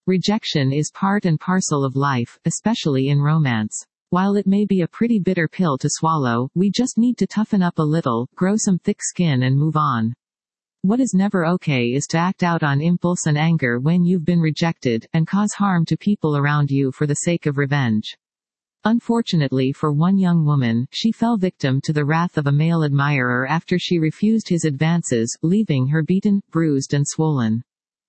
Rejection is part and parcel of life, especially in romance. While it may be a pretty bitter pill to swallow, we just need to toughen up a little, grow some thick skin and move on. What is never okay is to act out on impulse and anger when you've been rejected, and cause harm to people around you for the sake of revenge. Unfortunately for one young woman, she fell victim to the wrath of a male admirer after she refused his advances, leaving her beaten, bruised and swollen.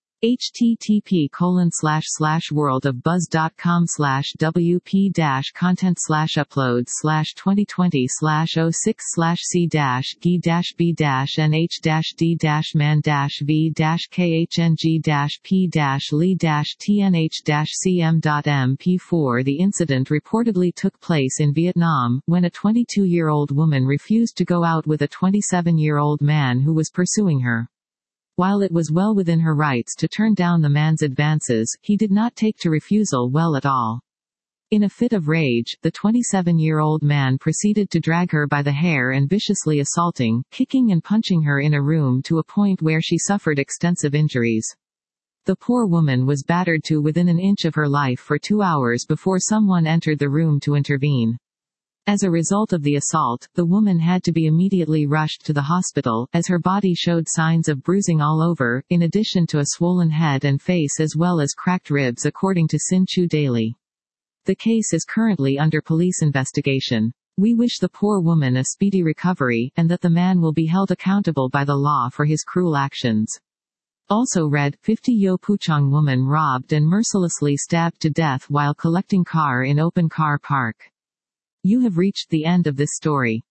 http://wwp-content/upload/2020/06/c-d-b-d-man-v-k-h-ng-p-li-cm.mp4 The incident reportedly took place in Vietnam, when a 22-year-old woman refused to go out with a 27-year-old man who was pursuing her. While it was well within her rights to turn down the man's advances, he did not take to refusal well at all. In a fit of rage, the 27-year-old man proceeded to drag her by the hair and viciously assaulting, kicking and punching her in a room to a point where she suffered extensive injuries. The poor woman was battered to within an inch of her life for 2 hours before someone entered the room to intervene. As a result of the assault, the woman had to be immediately rushed to the hospital, as her body showed signs of bruising all over, in addition to a swollen head and face as well as cracked ribs, according to Sin Chu Daily. The case is currently under police investigation. We wish the poor woman a speedy recovery, and that the man will be held accountable by the law for his cruel actions. Also read, 50 Yo Puchong woman robbed and mercilessly stabbed to death while collecting car in open car park. You have reached the end of this story.